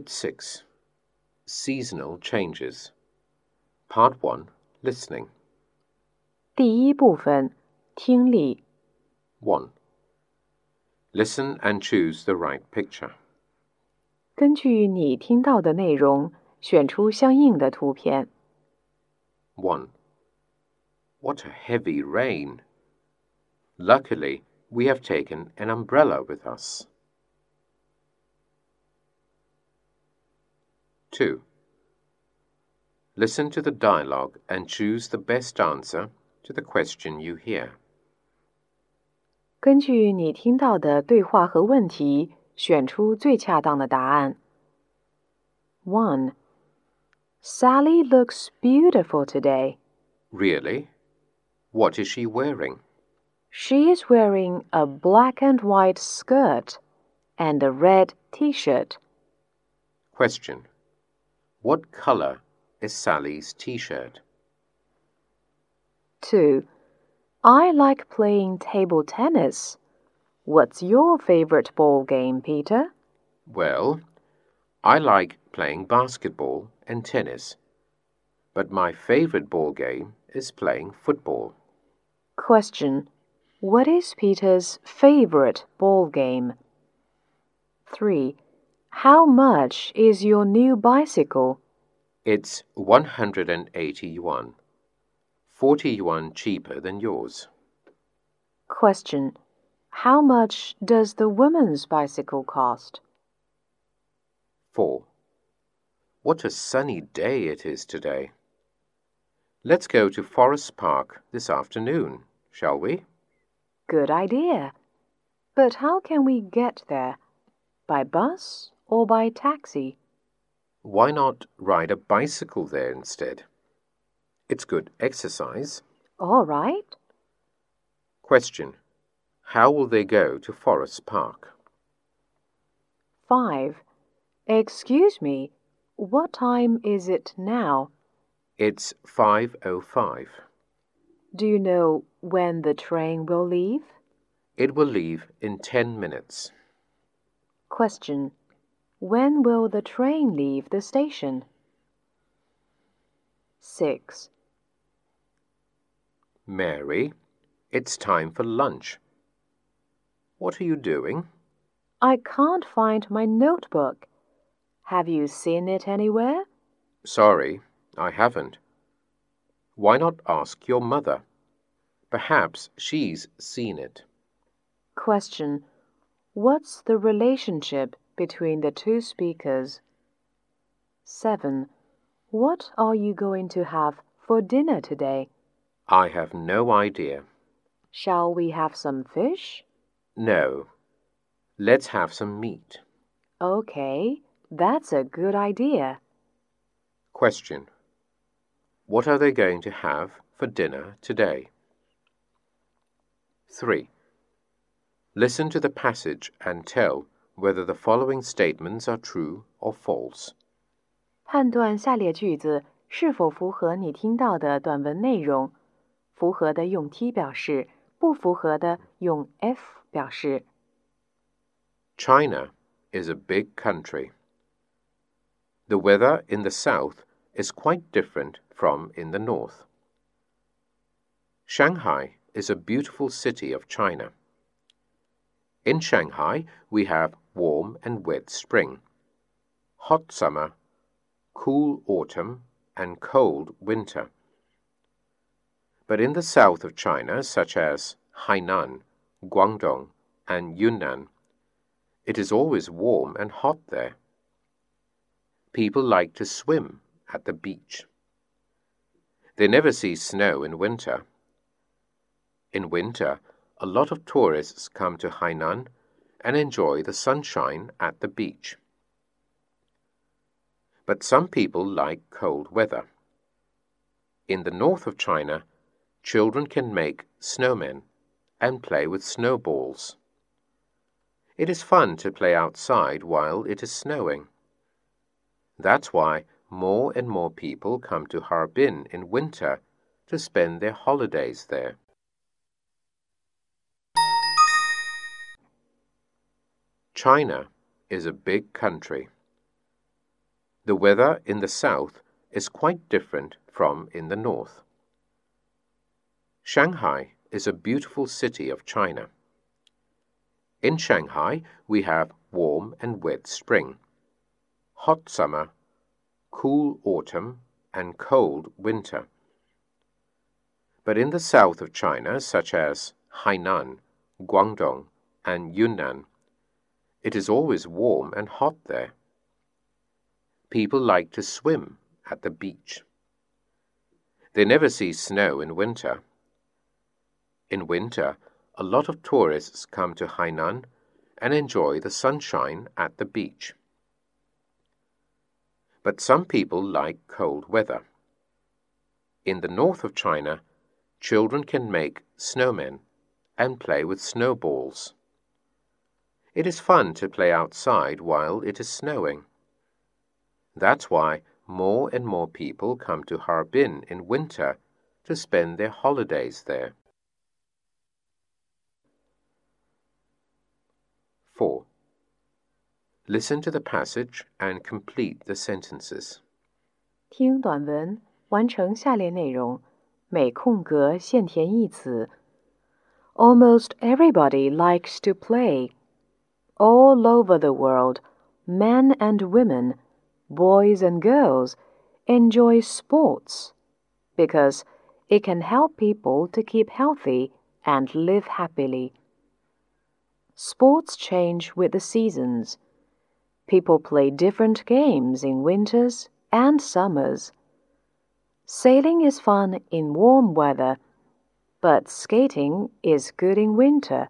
Unit 6 Seasonal Changes Part 1 Listening 第一部分，听力。 1. Listen and choose the right picture. 根据你听到的内容，选出相应的图片。 1. What a heavy rain! Luckily, we have taken an umbrella with us. 2. Listen to the dialogue and choose the best answer to the question you hear. 根据你听到的对话和问题，选出最恰当的答案。 1. Sally looks beautiful today. Really? What is she wearing? She is wearing a black and white skirt and a red t-shirt. Question. What color is Sally's t-shirt? 2. I like playing table tennis. What's your favorite ball game, Peter? Well, I like playing basketball and tennis, but my favorite ball game is playing football. Question. What is Peter's favorite ball game? 3. How much is your new bicycle? It's 180 yuan, 40 yuan cheaper than yours. Question. How much does the woman's bicycle cost? 4. What a sunny day it is today. Let's go to Forest Park this afternoon, shall we? Good idea. But how can we get there? By bus or by taxi? Why not ride a bicycle there instead? It's good exercise. All right. Question. How will they go to Forest Park? 5. Excuse me, what time is it now? It's 5:05. Do you know when the train will leave? It will leave in 10 minutes. Question. When will the train leave the station? 6. Mary, it's time for lunch. What are you doing? I can't find my notebook. Have you seen it anywhere? Sorry, I haven't. Why not ask your mother? Perhaps she's seen it. Question. What's the relationship between the two speakers? 7. What are you going to have for dinner today? I have no idea. Shall we have some fish? No. Let's have some meat. Okay, that's a good idea. Question. What are they going to have for dinner today? 3. Listen to the passage and tell whether the following statements are true or false. 判断下列句子是否符合你听到的短文内容，符合的用 T 表示，不符合的用 F 表示。 China is a big country. The weather in the south is quite different from in the north. Shanghai is a beautiful city of China. In Shanghai, we have warm and wet spring, hot summer, cool autumn, and cold winter. But in the south of China, such as Hainan, Guangdong, and Yunnan, it is always warm and hot there. People like to swim at the beach. They never see snow in winter. In winter, a lot of tourists come to Hainan and enjoy the sunshine at the beach. But some people like cold weather. In the north of China, children can make snowmen and play with snowballs. It is fun to play outside while it is snowing. That's why more and more people come to Harbin in winter to spend their holidays there. China is a big country. The weather in the south is quite different from in the north. Shanghai is a beautiful city of China. In Shanghai, we have warm and wet spring, hot summer, cool autumn, and cold winter. But in the south of China, such as Hainan, Guangdong, and Yunnan, it is always warm and hot there. People like to swim at the beach. They never see snow in winter. In winter, a lot of tourists come to Hainan and enjoy the sunshine at the beach. But some people like cold weather. In the north of China, children can make snowmen and play with snowballs. It is fun to play outside while it is snowing. That's why more and more people come to Harbin in winter to spend their holidays there. 4. Listen to the passage and complete the sentences. 听短文，完成下列内容，每空格现填一词。Almost everybody likes to play. All over the world, men and women, boys and girls, enjoy sports because it can help people to keep healthy and live happily. Sports change with the seasons. People play different games in winters and summers. Sailing is fun in warm weather, but skating is good in winter.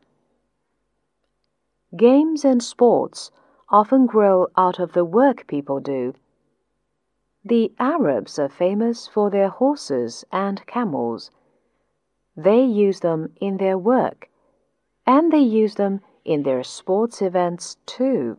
Games and sports often grow out of the work people do. The Arabs are famous for their horses and camels. They use them in their work, and they use them in their sports events too.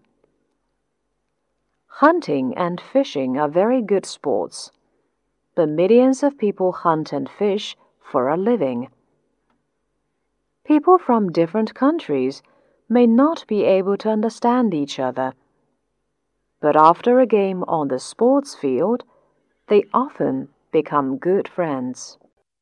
Hunting and fishing are very good sports, but millions of people hunt and fish for a living. People from different countries may not be able to understand each other, but after a game on the sports field, they often become good friends.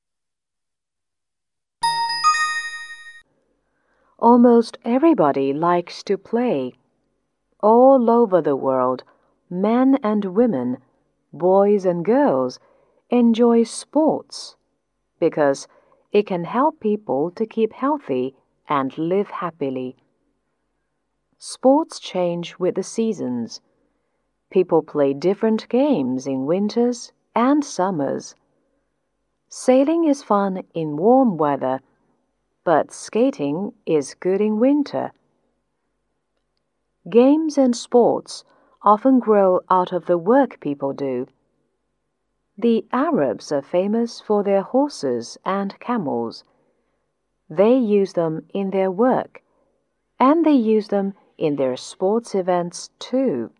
Almost everybody likes to play. All over the world, men and women, boys and girls, enjoy sports because it can help people to keep healthy and live happily. Sports change with the seasons. People play different games in winters and summers. Sailing is fun in warm weather, but skating is good in winter. Games and sports often grow out of the work people do. The Arabs are famous for their horses and camels. They use them in their work, and they use them in their sports events too.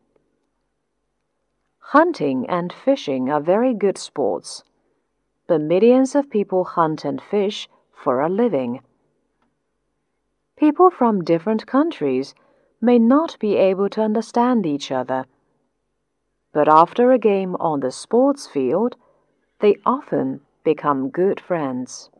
Hunting and fishing are very good sports, but millions of people hunt and fish for a living. People from different countries may not be able to understand each other, but after a game on the sports field, they often become good friends.